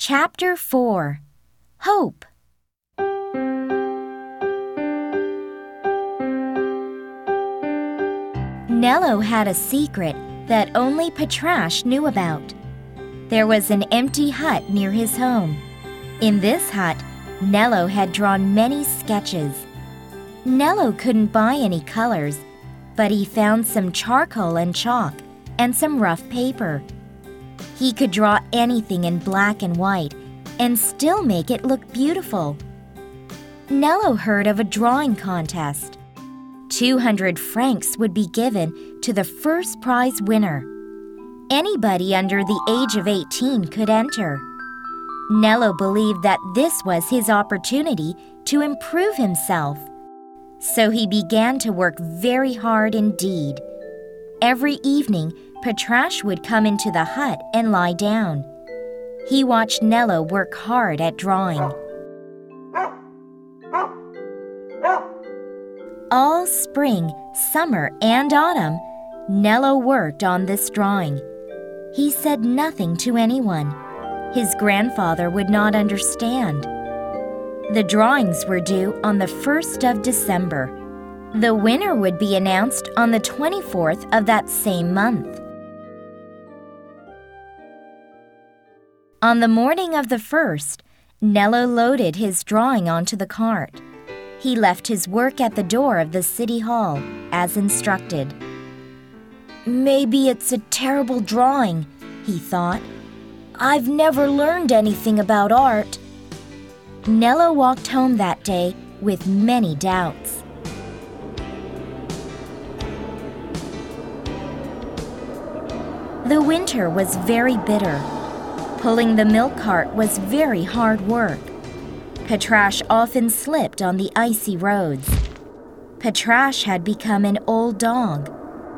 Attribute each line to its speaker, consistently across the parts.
Speaker 1: Chapter 4. Hope. Nello had a secret that only Patrash knew about. There was an empty hut near his home. In this hut, Nello had drawn many sketches. Nello couldn't buy any colors, but he found some charcoal and chalk and some rough paper. He could draw anything in black and white and still make it look beautiful. Nello heard of a drawing contest. 200 francs would be given to the first prize winner. Anybody under the age of 18 could enter. Nello believed that this was his opportunity to improve himself. So he began to work very hard indeed. Every evening, Patrash would come into the hut and lie down. He watched Nello work hard at drawing. All spring, summer, and autumn, Nello worked on this drawing. He said nothing to anyone. His grandfather would not understand. The drawings were due on the 1st of December. The winner would be announced on the 24th of that same month. On the morning of the 1st, Nello loaded his drawing onto the cart. He left his work at the door of the city hall, as instructed. "Maybe it's a terrible drawing," he thought. "I've never learned anything about art." Nello walked home that day with many doubts. The winter was very bitter. Pulling the milk cart was very hard work. Patrash often slipped on the icy roads. Patrash had become an old dog.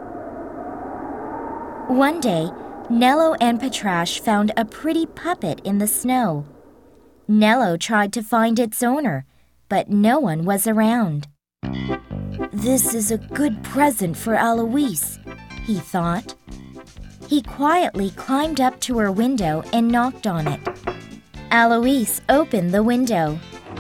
Speaker 1: One day, Nello and Patrash found a pretty puppet in the snow. Nello tried to find its owner, but no one was around. "This is a good present for Alois," he thought. He quietly climbed up to her window and knocked on it. Alois opened the window.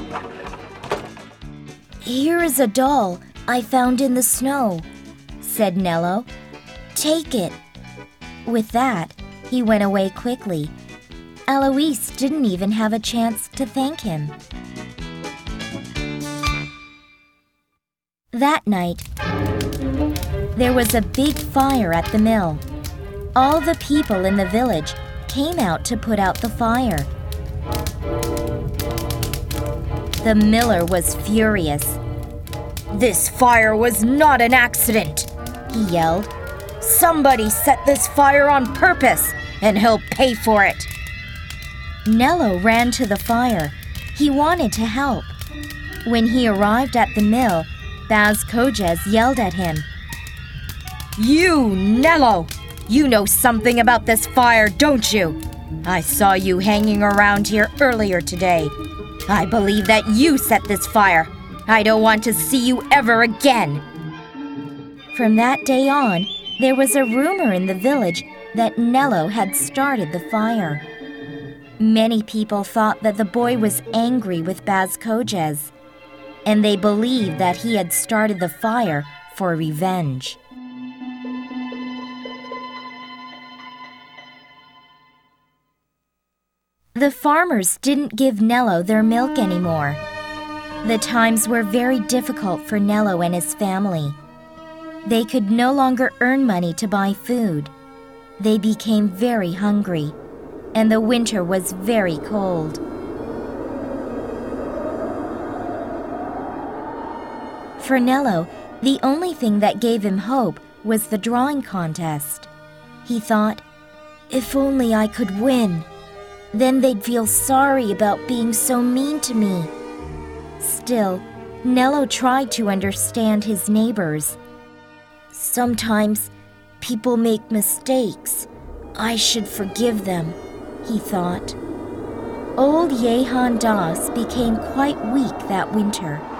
Speaker 1: "Here is a doll I found in the snow," said Nello. "Take it." With that, he went away quickly. Alois didn't even have a chance to thank him. That night, there was a big fire at the mill. All the people in the village came out to put out the fire. The miller was furious. "This fire was not an accident," he yelled. "Somebody set this fire on purpose, and he'll pay for it." Nello ran to the fire. He wanted to help. When he arrived at the mill, Baz Kojes yelled at him. "You, Nello! You know something about this fire, don't you? I saw you hanging around here earlier today. I believe that you set this fire. I don't want to see you ever again." From that day on, there was a rumor in the village that Nello had started the fire. Many people thought that the boy was angry with Baz Kojes, and they believed that he had started the fire for revenge. The farmers didn't give Nello their milk anymore. The times were very difficult for Nello and his family. They could no longer earn money to buy food. They became very hungry, and the winter was very cold. For Nello, the only thing that gave him hope was the drawing contest. He thought, "If only I could win. Then they'd feel sorry about being so mean to me." Still, Nello tried to understand his neighbors. "Sometimes people make mistakes. I should forgive them," he thought. Old Jehan Das became quite weak that winter.